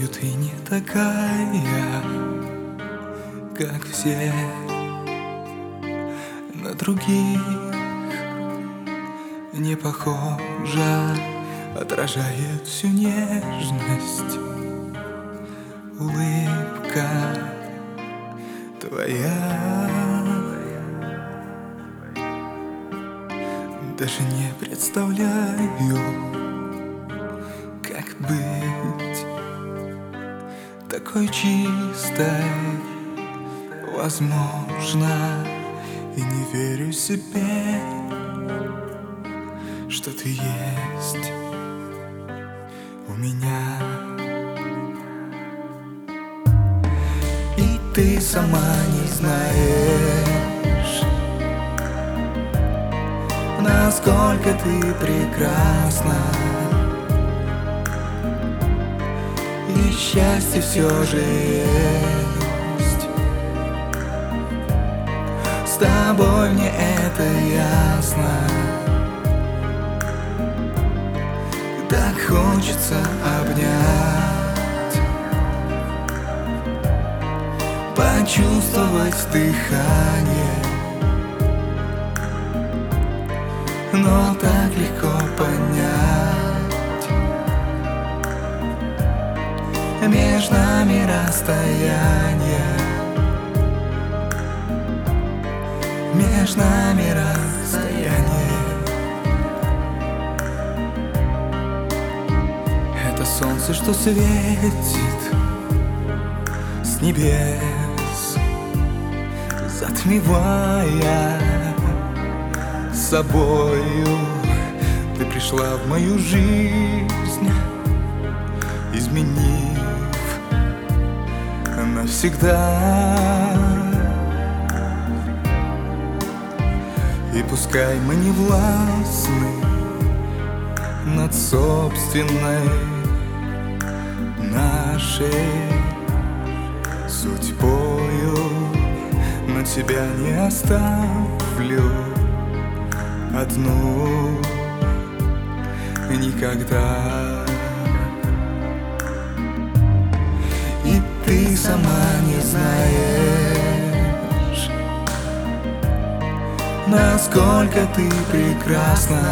Знаю, ты не такая, как все, на других не похожа, отражает всю нежность улыбка твоя. Даже не представляю, как быть такой чистой. Возможно, и не верю себе, что ты есть у меня. И ты сама не знаешь, насколько ты прекрасна, и счастье все же есть. С тобой мне это ясно. Так хочется обнять, почувствовать дыхание, но так легко понять. Между нами расстояние, между нами расстояние. Это солнце, что светит с небес, затмевая собою. Ты пришла в мою жизнь, изменив навсегда. И пускай мы не властны над собственной нашей судьбою, но тебя не оставлю одну никогда. И ты сама не знаешь, насколько ты прекрасна,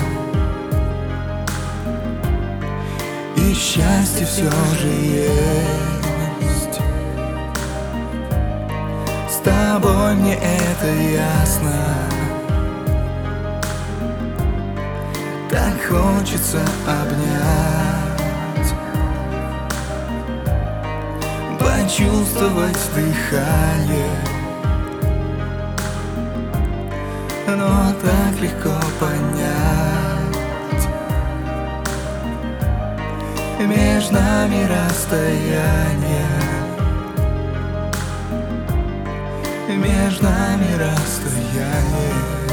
и счастье все же есть. С тобой мне это ясно. Так хочется обнять, почувствовать дыхание, но так легко понять. Между нами расстояние, между нами расстояние.